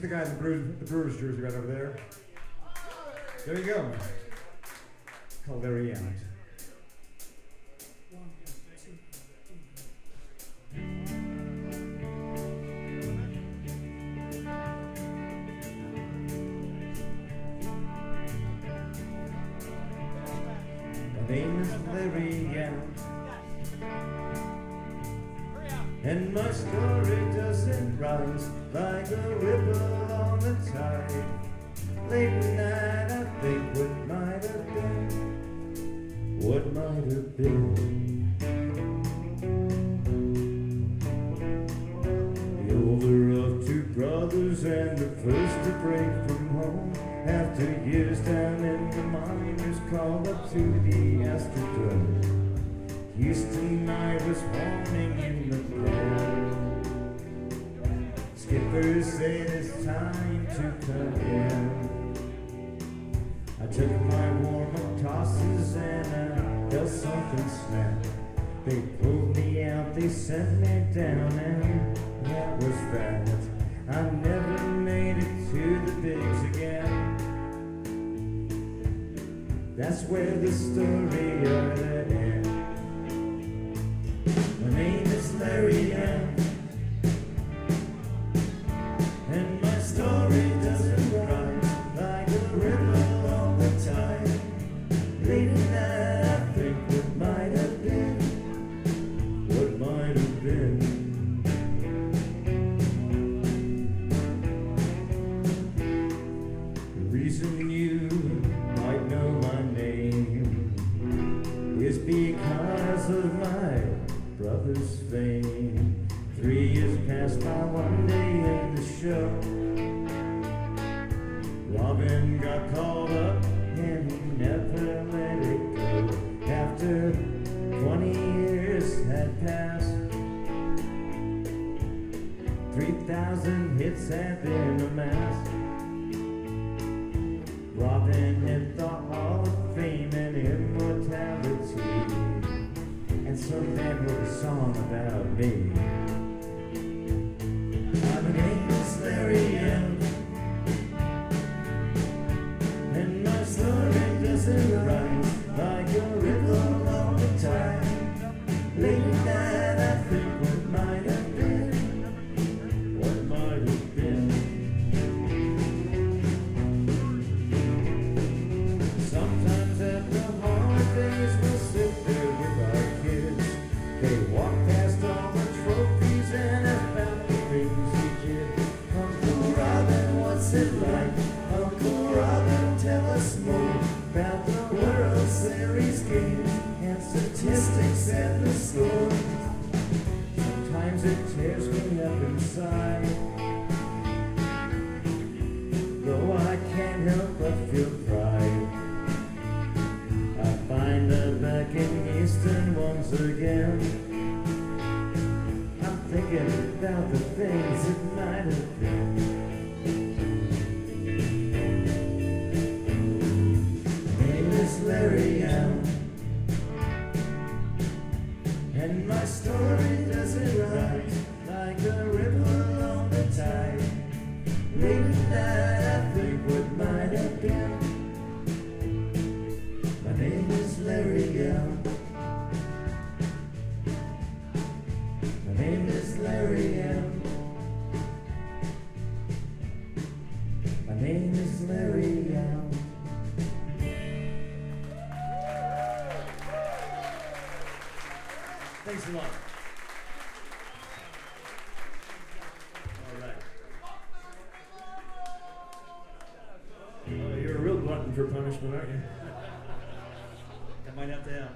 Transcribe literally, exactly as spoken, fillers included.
is the guy in the Brewers, the Brewers jersey right over there. There you go. Called Larry Out. My name is Larry Out, and my story doesn't rise like a ripple on the tide. Late night I think what might have been, what might have been. The older of two brothers and the first to break from home, after years down in the miners, called up to the Astrodome. Houston, I was warming in the cold. Skipper said it's time to come in. I took my warm-up tosses and I felt something snap. They pulled me out, they sent me down, and that was that. I never made it to the bigs again. That's where the story ought to end. My name is Larry Out, and my story doesn't rise like a ripple on the tide. Late at night I think what might have been, what might have been. The reason you might know my name is because of my brother's fame. Three years passed by one day in the show. Robin got called up and he never let it go. After twenty years had passed, three thousand hits had been amassed. Robin hit the Hall of Fame and immortality, and some man wrote a song about me. My name is Larry Out, and my story doesn't rise like a ripple on the tide. Late at night I think what might have been, what might have been. Sometimes after hard days we'll sit there with our kids. They walk past all the trophies and about the things he did. Uncle Robin, what's it like? Uncle Robin, tell us more about the World Series games and statistics and the scores. Sometimes it tears me up inside, though I can't help but feel pride. I find her back in Houston once again. I'm thinking about the things that might have been. My name is Larry Out, and my story doesn't rise like a ripple on the tide. Late at night I think what might have been. My name is Larry Out. My name is Larry Out. My name is Larry Out. Thanks a lot. All right. Oh, you're a real glutton for punishment, aren't you? I might have to have.